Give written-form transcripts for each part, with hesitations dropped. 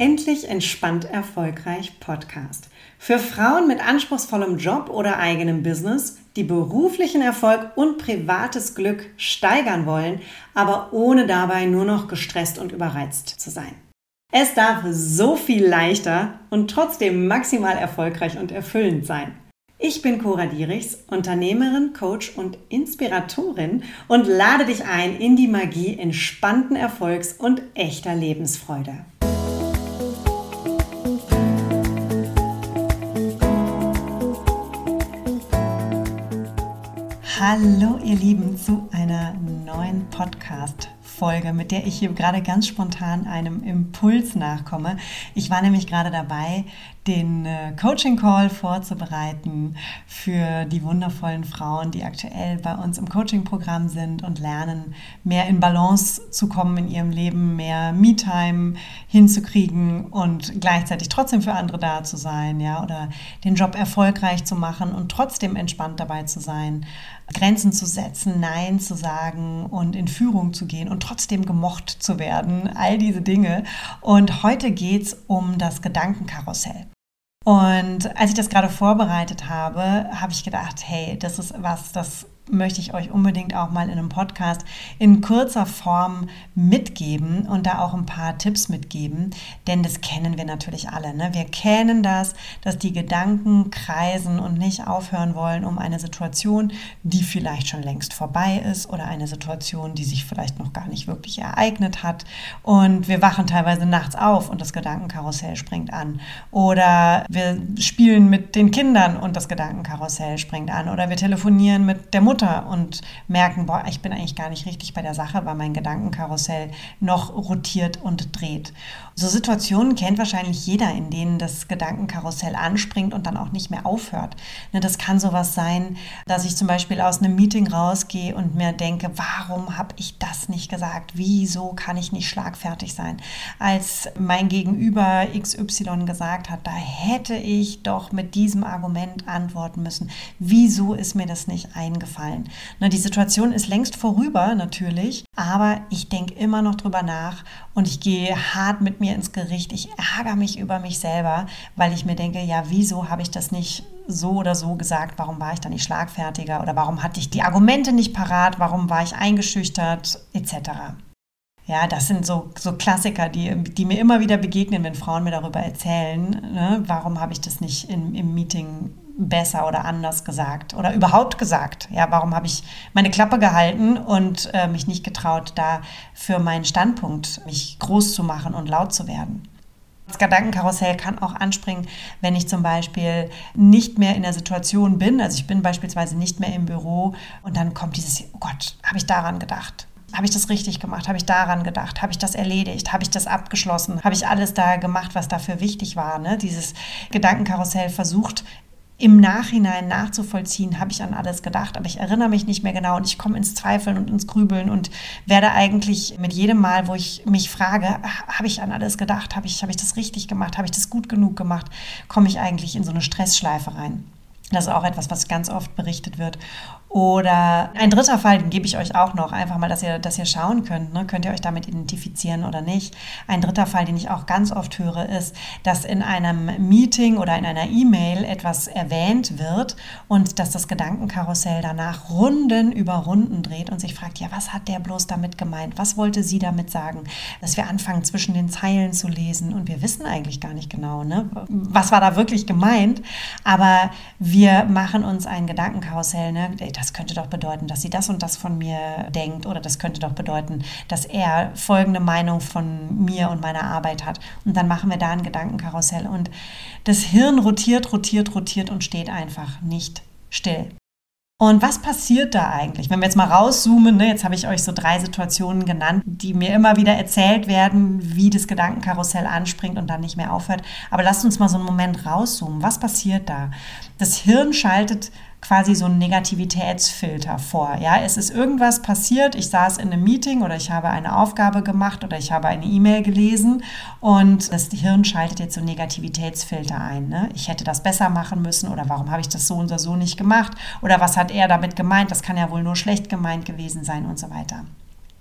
Endlich entspannt erfolgreich Podcast. Für Frauen mit anspruchsvollem Job oder eigenem Business, die beruflichen Erfolg und privates Glück steigern wollen, aber ohne dabei nur noch gestresst und überreizt zu sein. Es darf so viel leichter und trotzdem maximal erfolgreich und erfüllend sein. Ich bin Cora Dierichs, Unternehmerin, Coach und Inspiratorin und lade dich ein in die Magie entspannten Erfolgs und echter Lebensfreude. Hallo ihr Lieben zu einer neuen Podcast-Folge, mit der ich hier gerade ganz spontan einem Impuls nachkomme. Ich war nämlich gerade dabei, den Coaching-Call vorzubereiten für die wundervollen Frauen, die aktuell bei uns im Coaching-Programm sind und lernen, mehr in Balance zu kommen in ihrem Leben, mehr Me-Time hinzukriegen und gleichzeitig trotzdem für andere da zu sein, ja, oder den Job erfolgreich zu machen und trotzdem entspannt dabei zu sein, Grenzen zu setzen, Nein zu sagen und in Führung zu gehen und trotzdem gemocht zu werden, all diese Dinge. Und heute geht es um das Gedankenkarussell. Und als ich das gerade vorbereitet habe, habe ich gedacht, hey, das ist was, das möchte ich euch unbedingt auch mal in einem Podcast in kurzer Form mitgeben und da auch ein paar Tipps mitgeben, denn das kennen wir natürlich alle, ne? Wir kennen das, dass die Gedanken kreisen und nicht aufhören wollen um eine Situation, die vielleicht schon längst vorbei ist oder eine Situation, die sich vielleicht noch gar nicht wirklich ereignet hat, und wir wachen teilweise nachts auf und das Gedankenkarussell springt an, oder wir spielen mit den Kindern und das Gedankenkarussell springt an, oder wir telefonieren mit der Mutter und merken, boah, ich bin eigentlich gar nicht richtig bei der Sache, weil mein Gedankenkarussell noch rotiert und dreht. So Situationen kennt wahrscheinlich jeder, in denen das Gedankenkarussell anspringt und dann auch nicht mehr aufhört. Das kann sowas sein, dass ich zum Beispiel aus einem Meeting rausgehe und mir denke, warum habe ich das nicht gesagt? Wieso kann ich nicht schlagfertig sein? Als mein Gegenüber XY gesagt hat, da hätte ich doch mit diesem Argument antworten müssen. Wieso ist mir das nicht eingefallen? Die Situation ist längst vorüber natürlich, aber ich denke immer noch drüber nach und ich gehe hart mit mir ins Gericht. Ich ärgere mich über mich selber, weil ich mir denke, ja, wieso habe ich das nicht so oder so gesagt? Warum war ich da nicht schlagfertiger? Oder warum hatte ich die Argumente nicht parat? Warum war ich eingeschüchtert? Etc. Ja, das sind so Klassiker, die mir immer wieder begegnen, wenn Frauen mir darüber erzählen, ne? Warum habe ich das nicht im Meeting besser oder anders gesagt oder überhaupt gesagt? Ja, warum habe ich meine Klappe gehalten und mich nicht getraut, da für meinen Standpunkt mich groß zu machen und laut zu werden? Das Gedankenkarussell kann auch anspringen, wenn ich zum Beispiel nicht mehr in der Situation bin. Also ich bin beispielsweise nicht mehr im Büro und dann kommt dieses, oh Gott, habe ich daran gedacht? Habe ich das richtig gemacht? Habe ich daran gedacht? Habe ich das erledigt? Habe ich das abgeschlossen? Habe ich alles da gemacht, was dafür wichtig war? Ne? Dieses Gedankenkarussell versucht im Nachhinein nachzuvollziehen, habe ich an alles gedacht, aber ich erinnere mich nicht mehr genau und ich komme ins Zweifeln und ins Grübeln und werde eigentlich mit jedem Mal, wo ich mich frage, habe ich an alles gedacht? Habe ich das richtig gemacht? Habe ich das gut genug gemacht? Komme ich eigentlich in so eine Stressschleife rein? Das ist auch etwas, was ganz oft berichtet wird. Oder ein dritter Fall, den gebe ich euch auch noch, einfach mal, dass ihr schauen könnt, ne? Könnt ihr euch damit identifizieren oder nicht. Ein dritter Fall, den ich auch ganz oft höre, ist, dass in einem Meeting oder in einer E-Mail etwas erwähnt wird und dass das Gedankenkarussell danach Runden über Runden dreht und sich fragt, ja, was hat der bloß damit gemeint? Was wollte sie damit sagen? Dass wir anfangen, zwischen den Zeilen zu lesen und wir wissen eigentlich gar nicht genau, ne? Was war da wirklich gemeint, aber wir machen uns ein Gedankenkarussell, ne? Das könnte doch bedeuten, dass sie das und das von mir denkt, oder das könnte doch bedeuten, dass er folgende Meinung von mir und meiner Arbeit hat. Und dann machen wir da ein Gedankenkarussell und das Hirn rotiert und steht einfach nicht still. Und was passiert da eigentlich? Wenn wir jetzt mal rauszoomen, ne, jetzt habe ich euch so 3 Situationen genannt, die mir immer wieder erzählt werden, wie das Gedankenkarussell anspringt und dann nicht mehr aufhört. Aber lasst uns mal so einen Moment rauszoomen. Was passiert da? Das Hirn schaltet quasi so einen Negativitätsfilter vor. Ja, es ist irgendwas passiert, ich saß in einem Meeting oder ich habe eine Aufgabe gemacht oder ich habe eine E-Mail gelesen und das Hirn schaltet jetzt so einen Negativitätsfilter ein. Ne? Ich hätte das besser machen müssen oder warum habe ich das so und so nicht gemacht oder was hat er damit gemeint, das kann ja wohl nur schlecht gemeint gewesen sein und so weiter.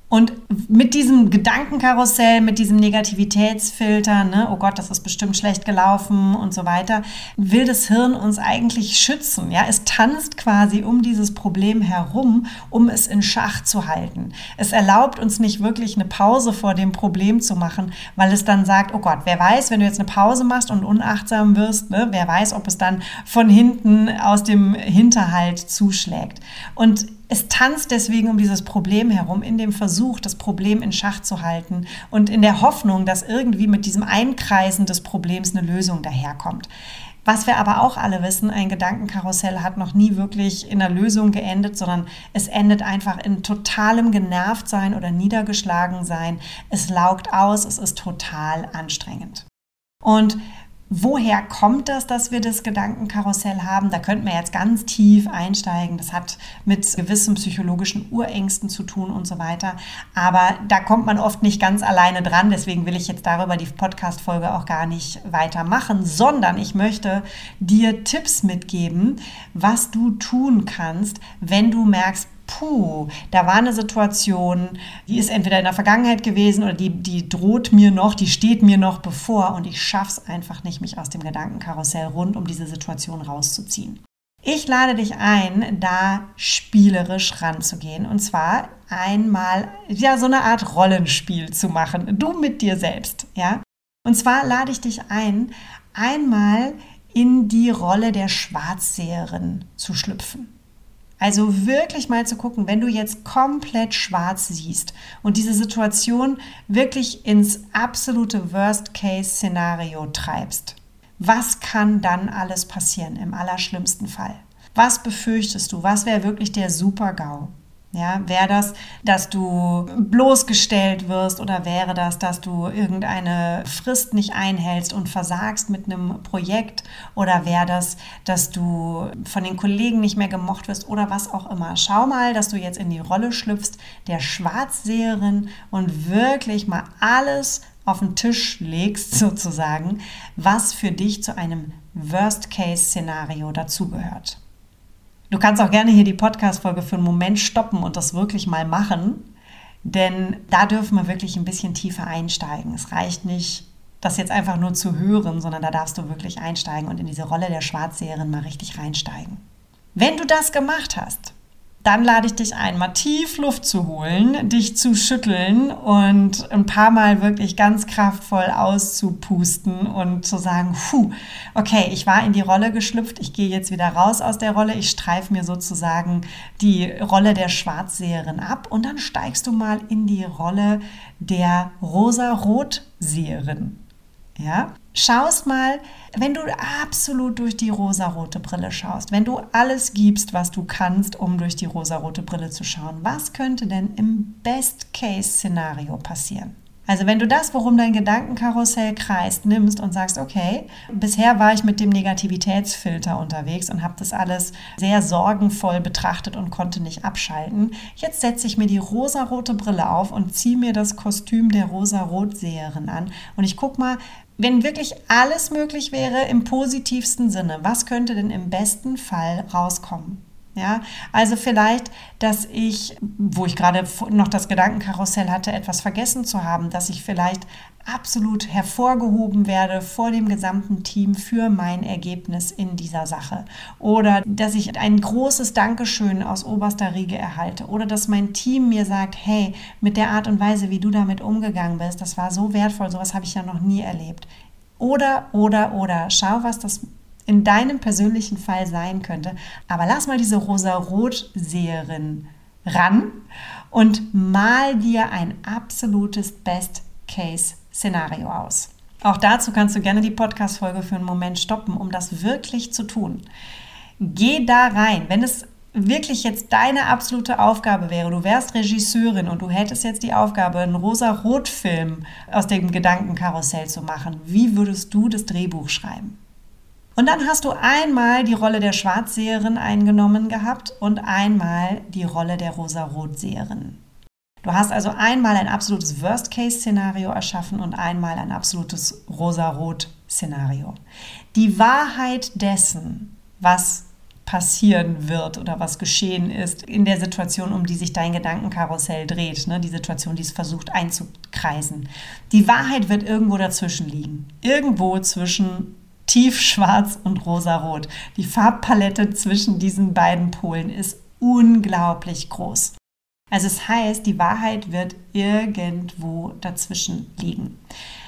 Und mit diesem Gedankenkarussell, mit diesem Negativitätsfilter, ne, oh Gott, das ist bestimmt schlecht gelaufen und so weiter, will das Hirn uns eigentlich schützen. Ja? Es tanzt quasi um dieses Problem herum, um es in Schach zu halten. Es erlaubt uns nicht wirklich eine Pause vor dem Problem zu machen, weil es dann sagt, oh Gott, wer weiß, wenn du jetzt eine Pause machst und unachtsam wirst, ne, wer weiß, ob es dann von hinten aus dem Hinterhalt zuschlägt. Und es tanzt deswegen um dieses Problem herum, in dem Versuch, das Problem in Schach zu halten und in der Hoffnung, dass irgendwie mit diesem Einkreisen des Problems eine Lösung daherkommt. Was wir aber auch alle wissen, ein Gedankenkarussell hat noch nie wirklich in einer Lösung geendet, sondern es endet einfach in totalem Genervtsein oder Niedergeschlagensein. Es laugt aus, es ist total anstrengend. Und woher kommt das, dass wir das Gedankenkarussell haben? Da könnten wir jetzt ganz tief einsteigen. Das hat mit gewissen psychologischen Urängsten zu tun und so weiter. Aber da kommt man oft nicht ganz alleine dran. Deswegen will ich jetzt darüber die Podcast-Folge auch gar nicht weitermachen, sondern ich möchte dir Tipps mitgeben, was du tun kannst, wenn du merkst, da war eine Situation, die ist entweder in der Vergangenheit gewesen oder die droht mir noch, die steht mir noch bevor und ich schaffe es einfach nicht, mich aus dem Gedankenkarussell rund um diese Situation rauszuziehen. Ich lade dich ein, da spielerisch ranzugehen und zwar einmal so eine Art Rollenspiel zu machen, du mit dir selbst. Ja? Und zwar lade ich dich ein, einmal in die Rolle der Schwarzseherin zu schlüpfen. Also wirklich mal zu gucken, wenn du jetzt komplett schwarz siehst und diese Situation wirklich ins absolute Worst-Case-Szenario treibst, was kann dann alles passieren im allerschlimmsten Fall? Was befürchtest du? Was wäre wirklich der Super-GAU? Ja, wäre das, dass du bloßgestellt wirst oder wäre das, dass du irgendeine Frist nicht einhältst und versagst mit einem Projekt oder wäre das, dass du von den Kollegen nicht mehr gemocht wirst oder was auch immer. Schau mal, dass du jetzt in die Rolle schlüpfst der Schwarzseherin und wirklich mal alles auf den Tisch legst sozusagen, was für dich zu einem Worst-Case-Szenario dazugehört. Du kannst auch gerne hier die Podcast-Folge für einen Moment stoppen und das wirklich mal machen, denn da dürfen wir wirklich ein bisschen tiefer einsteigen. Es reicht nicht, das jetzt einfach nur zu hören, sondern da darfst du wirklich einsteigen und in diese Rolle der Schwarzseherin mal richtig reinsteigen. Wenn du das gemacht hast, dann lade ich dich ein, mal tief Luft zu holen, dich zu schütteln und ein paar Mal wirklich ganz kraftvoll auszupusten und zu sagen, okay, ich war in die Rolle geschlüpft, ich gehe jetzt wieder raus aus der Rolle, ich streife mir sozusagen die Rolle der Schwarzseherin ab und dann steigst du mal in die Rolle der Rosa-Rot-Seherin. Ja? Schaust mal, wenn du absolut durch die rosarote Brille schaust, wenn du alles gibst, was du kannst, um durch die rosarote Brille zu schauen, was könnte denn im Best-Case-Szenario passieren? Also wenn du das, worum dein Gedankenkarussell kreist, nimmst und sagst, okay, bisher war ich mit dem Negativitätsfilter unterwegs und habe das alles sehr sorgenvoll betrachtet und konnte nicht abschalten. Jetzt setze ich mir die rosarote Brille auf und ziehe mir das Kostüm der Rosa-Rot-Seherin an und ich gucke mal, wenn wirklich alles möglich wäre im positivsten Sinne, was könnte denn im besten Fall rauskommen? Ja, also vielleicht, dass ich, wo ich gerade noch das Gedankenkarussell hatte, etwas vergessen zu haben, dass ich vielleicht absolut hervorgehoben werde vor dem gesamten Team für mein Ergebnis in dieser Sache. Oder dass ich ein großes Dankeschön aus oberster Riege erhalte. Oder dass mein Team mir sagt, hey, mit der Art und Weise, wie du damit umgegangen bist, das war so wertvoll, sowas habe ich ja noch nie erlebt. Oder, schau, was das in deinem persönlichen Fall sein könnte. Aber lass mal diese Rosa-Rot-Seherin ran und mal dir ein absolutes Best-Case-Szenario aus. Auch dazu kannst du gerne die Podcast-Folge für einen Moment stoppen, um das wirklich zu tun. Geh da rein. Wenn es wirklich jetzt deine absolute Aufgabe wäre, du wärst Regisseurin und du hättest jetzt die Aufgabe, einen Rosa-Rot-Film aus dem Gedankenkarussell zu machen, wie würdest du das Drehbuch schreiben? Und dann hast du einmal die Rolle der Schwarzseherin eingenommen gehabt und einmal die Rolle der Rosa-Rot-Seherin. Du hast also einmal ein absolutes Worst-Case-Szenario erschaffen und einmal ein absolutes Rosa-Rot-Szenario. Die Wahrheit dessen, was passieren wird oder was geschehen ist in der Situation, um die sich dein Gedankenkarussell dreht, ne? Die Situation, die es versucht einzukreisen. Die Wahrheit wird irgendwo dazwischen liegen. Irgendwo zwischen tiefschwarz und rosarot. Die Farbpalette zwischen diesen beiden Polen ist unglaublich groß. Also es heißt, die Wahrheit wird irgendwo dazwischen liegen.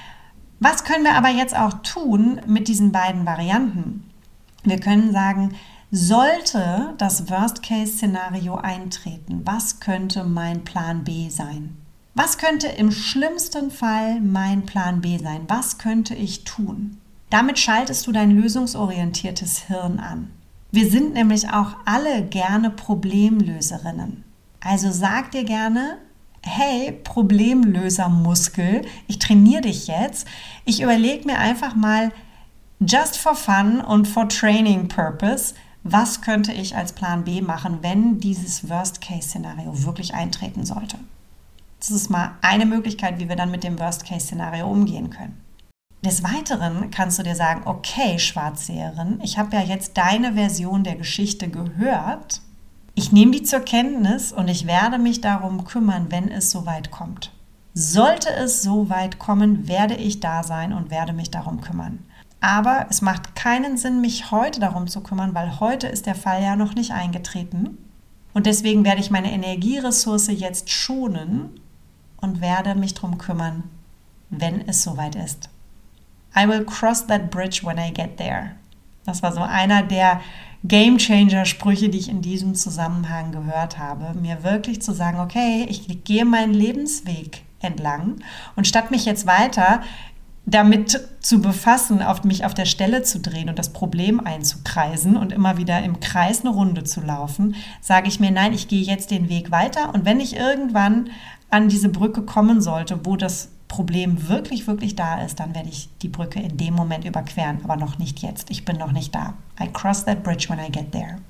Was können wir aber jetzt auch tun mit diesen beiden Varianten? Wir können sagen, sollte das Worst-Case-Szenario eintreten, was könnte mein Plan B sein? Was könnte im schlimmsten Fall mein Plan B sein? Was könnte ich tun? Damit schaltest du dein lösungsorientiertes Hirn an. Wir sind nämlich auch alle gerne Problemlöserinnen. Also sag dir gerne, hey, Problemlösermuskel, ich trainiere dich jetzt. Ich überlege mir einfach mal, just for fun und for training purpose, was könnte ich als Plan B machen, wenn dieses Worst-Case-Szenario wirklich eintreten sollte. Das ist mal eine Möglichkeit, wie wir dann mit dem Worst-Case-Szenario umgehen können. Des Weiteren kannst du dir sagen, okay, Schwarzseherin, ich habe ja jetzt deine Version der Geschichte gehört. Ich nehme die zur Kenntnis und ich werde mich darum kümmern, wenn es soweit kommt. Sollte es soweit kommen, werde ich da sein und werde mich darum kümmern. Aber es macht keinen Sinn, mich heute darum zu kümmern, weil heute ist der Fall ja noch nicht eingetreten. Und deswegen werde ich meine Energieressource jetzt schonen und werde mich darum kümmern, wenn es soweit ist. I will cross that bridge when I get there. Das war so einer der Game-Changer-Sprüche, die ich in diesem Zusammenhang gehört habe. Mir wirklich zu sagen, okay, ich gehe meinen Lebensweg entlang und statt mich jetzt weiter damit zu befassen, mich auf der Stelle zu drehen und das Problem einzukreisen und immer wieder im Kreis eine Runde zu laufen, sage ich mir, nein, ich gehe jetzt den Weg weiter und wenn ich irgendwann an diese Brücke kommen sollte, wo das Problem wirklich, wirklich da ist, dann werde ich die Brücke in dem Moment überqueren, aber noch nicht jetzt. Ich bin noch nicht da. I cross that bridge when I get there.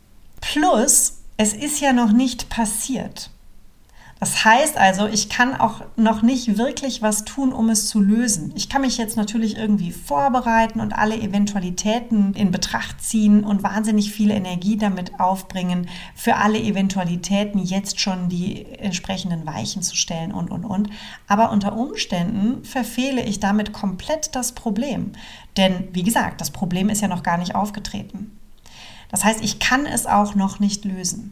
Plus, es ist ja noch nicht passiert. Das heißt also, ich kann auch noch nicht wirklich was tun, um es zu lösen. Ich kann mich jetzt natürlich irgendwie vorbereiten und alle Eventualitäten in Betracht ziehen und wahnsinnig viel Energie damit aufbringen, für alle Eventualitäten jetzt schon die entsprechenden Weichen zu stellen und. Aber unter Umständen verfehle ich damit komplett das Problem. Denn, wie gesagt, das Problem ist ja noch gar nicht aufgetreten. Das heißt, ich kann es auch noch nicht lösen.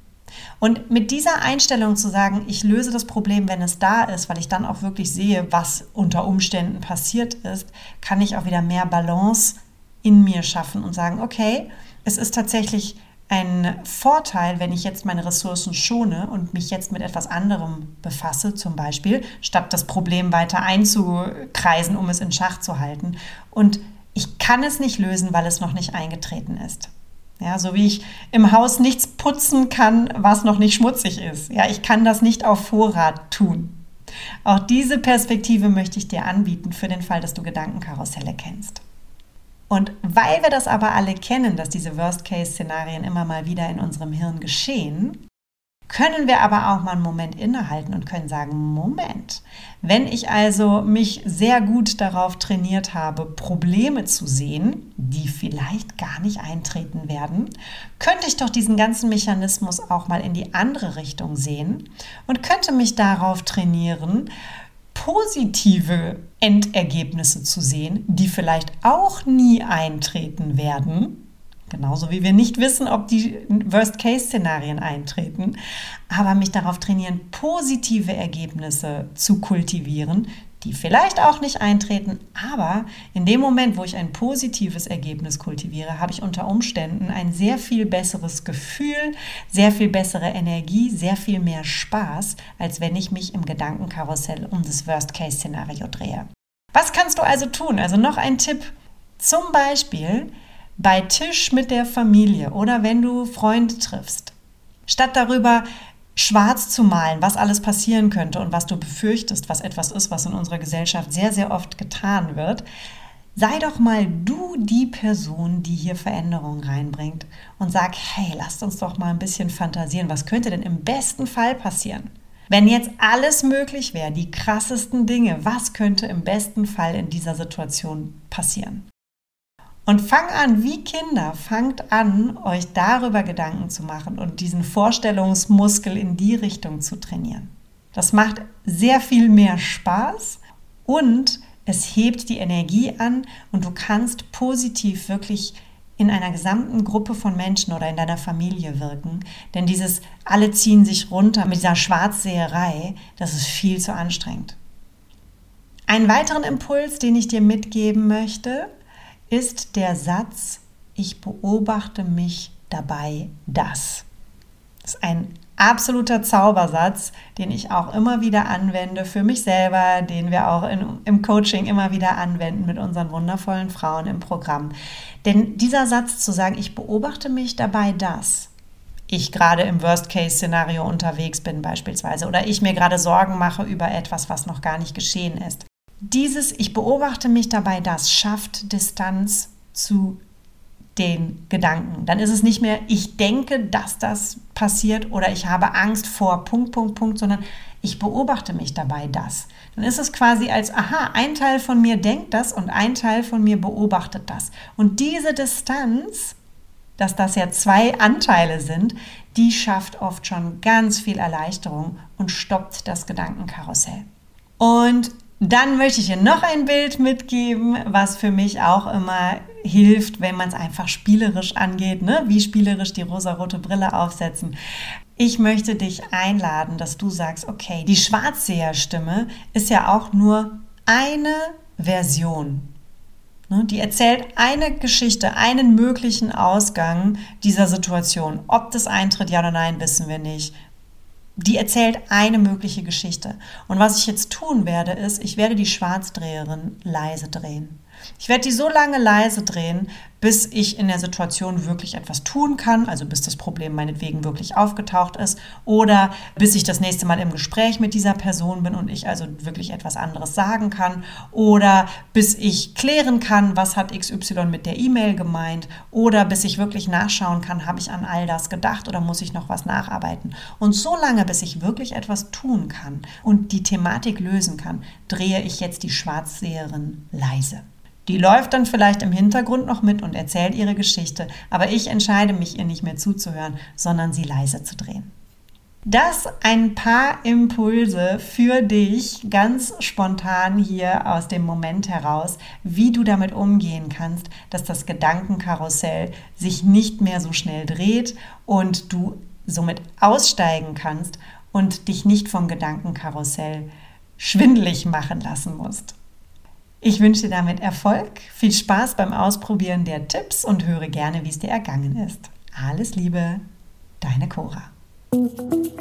Und mit dieser Einstellung zu sagen, ich löse das Problem, wenn es da ist, weil ich dann auch wirklich sehe, was unter Umständen passiert ist, kann ich auch wieder mehr Balance in mir schaffen und sagen, okay, es ist tatsächlich ein Vorteil, wenn ich jetzt meine Ressourcen schone und mich jetzt mit etwas anderem befasse, zum Beispiel, statt das Problem weiter einzukreisen, um es in Schach zu halten. Und ich kann es nicht lösen, weil es noch nicht eingetreten ist. Ja, so wie ich im Haus nichts putzen kann, was noch nicht schmutzig ist. Ja, ich kann das nicht auf Vorrat tun. Auch diese Perspektive möchte ich dir anbieten für den Fall, dass du Gedankenkarusselle kennst. Und weil wir das aber alle kennen, dass diese Worst-Case-Szenarien immer mal wieder in unserem Hirn geschehen, können wir aber auch mal einen Moment innehalten und können sagen, Moment, wenn ich also mich sehr gut darauf trainiert habe, Probleme zu sehen, die vielleicht gar nicht eintreten werden, könnte ich doch diesen ganzen Mechanismus auch mal in die andere Richtung sehen und könnte mich darauf trainieren, positive Endergebnisse zu sehen, die vielleicht auch nie eintreten werden. Genauso wie wir nicht wissen, ob die Worst-Case-Szenarien eintreten, aber mich darauf trainieren, positive Ergebnisse zu kultivieren, die vielleicht auch nicht eintreten, aber in dem Moment, wo ich ein positives Ergebnis kultiviere, habe ich unter Umständen ein sehr viel besseres Gefühl, sehr viel bessere Energie, sehr viel mehr Spaß, als wenn ich mich im Gedankenkarussell um das Worst-Case-Szenario drehe. Was kannst du also tun? Also noch ein Tipp, zum Beispiel bei Tisch mit der Familie oder wenn du Freunde triffst. Statt darüber schwarz zu malen, was alles passieren könnte und was du befürchtest, was etwas ist, was in unserer Gesellschaft sehr, sehr oft getan wird, sei doch mal du die Person, die hier Veränderungen reinbringt und sag, hey, lasst uns doch mal ein bisschen fantasieren, was könnte denn im besten Fall passieren? Wenn jetzt alles möglich wäre, die krassesten Dinge, was könnte im besten Fall in dieser Situation passieren? Und fangt an, euch darüber Gedanken zu machen und diesen Vorstellungsmuskel in die Richtung zu trainieren. Das macht sehr viel mehr Spaß und es hebt die Energie an und du kannst positiv wirklich in einer gesamten Gruppe von Menschen oder in deiner Familie wirken. Denn dieses alle ziehen sich runter mit dieser Schwarzseherei, das ist viel zu anstrengend. Einen weiteren Impuls, den ich dir mitgeben möchte, ist der Satz, ich beobachte mich dabei das. Das ist ein absoluter Zaubersatz, den ich auch immer wieder anwende für mich selber, den wir auch im Coaching immer wieder anwenden mit unseren wundervollen Frauen im Programm. Denn dieser Satz zu sagen, ich beobachte mich dabei, dass ich gerade im Worst-Case-Szenario unterwegs bin beispielsweise oder ich mir gerade Sorgen mache über etwas, was noch gar nicht geschehen ist. Dieses ich beobachte mich dabei, das schafft Distanz zu den Gedanken. Dann ist es nicht mehr, ich denke, dass das passiert oder ich habe Angst vor ... sondern ich beobachte mich dabei das. Dann ist es quasi als, ein Teil von mir denkt das und ein Teil von mir beobachtet das. Und diese Distanz, dass das ja zwei Anteile sind, die schafft oft schon ganz viel Erleichterung und stoppt das Gedankenkarussell. Und dann möchte ich dir noch ein Bild mitgeben, was für mich auch immer hilft, wenn man es einfach spielerisch angeht, ne? Wie spielerisch die rosarote Brille aufsetzen. Ich möchte dich einladen, dass du sagst, okay, die Schwarzseherstimme ist ja auch nur eine Version. Ne? Die erzählt eine Geschichte, einen möglichen Ausgang dieser Situation. Ob das eintritt, ja oder nein, wissen wir nicht. Die erzählt eine mögliche Geschichte. Und was ich jetzt tun werde, ist, ich werde die Schwarzdreherin leise drehen. Ich werde die so lange leise drehen, bis ich in der Situation wirklich etwas tun kann, also bis das Problem meinetwegen wirklich aufgetaucht ist oder bis ich das nächste Mal im Gespräch mit dieser Person bin und ich also wirklich etwas anderes sagen kann oder bis ich klären kann, was hat XY mit der E-Mail gemeint oder bis ich wirklich nachschauen kann, habe ich an all das gedacht oder muss ich noch was nacharbeiten. Und so lange, bis ich wirklich etwas tun kann und die Thematik lösen kann, drehe ich jetzt die Schwarzseherin leise. Die läuft dann vielleicht im Hintergrund noch mit und erzählt ihre Geschichte, aber ich entscheide mich, ihr nicht mehr zuzuhören, sondern sie leise zu drehen. Das ein paar Impulse für dich, ganz spontan hier aus dem Moment heraus, wie du damit umgehen kannst, dass das Gedankenkarussell sich nicht mehr so schnell dreht und du somit aussteigen kannst und dich nicht vom Gedankenkarussell schwindelig machen lassen musst. Ich wünsche dir damit Erfolg, viel Spaß beim Ausprobieren der Tipps und höre gerne, wie es dir ergangen ist. Alles Liebe, deine Cora.